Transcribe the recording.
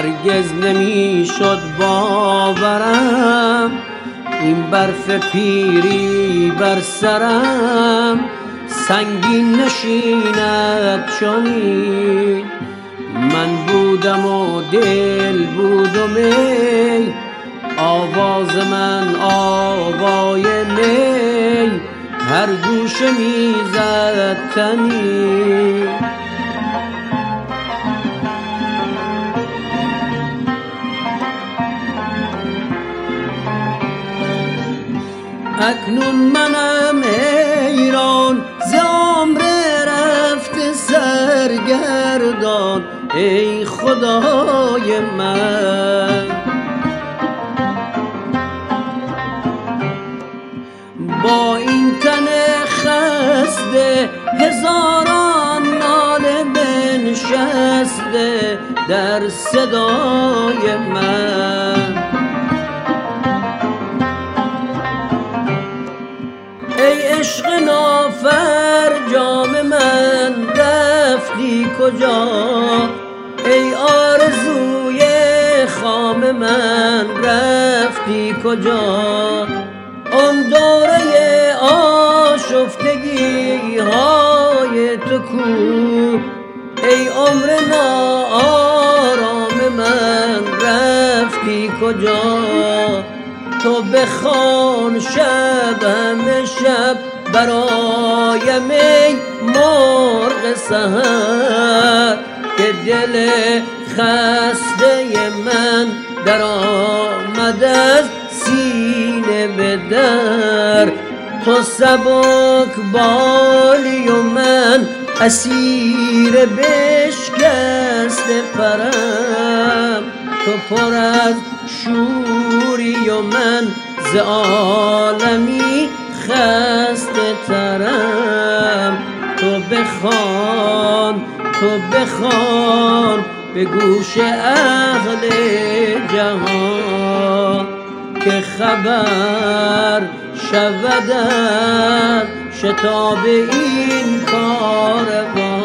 هرگز نمیشد باورم این برف پیری بر سرم سنگین نشیند چنین. من بودم و دل بود و می، آواز من آوای می، هر گوشه میزد تنی. اکنون منم حیران ز عمر رفته سرگردان ای خدای من. با این تن خسته هزاران ناله بنشسته در صدای من. ای عشق نافرجام من رفتی کجا؟ ای آرزوی خام من رفتی کجا؟ آن دوره آشفتگی های تو کو؟ ای عمر ناآرام من رفتی کجا؟ تو بخوان شب همه شب برایم ای مرغ سحر که دل خسته من در آمد از سینه به در. تو سبک بالی و من اسیر بشکسته پرم. تو پر از شوری و من ز عالمی خسته ترم. تو بخوان به گوش اهل جهان که خبر شود از شتاب این کاروان.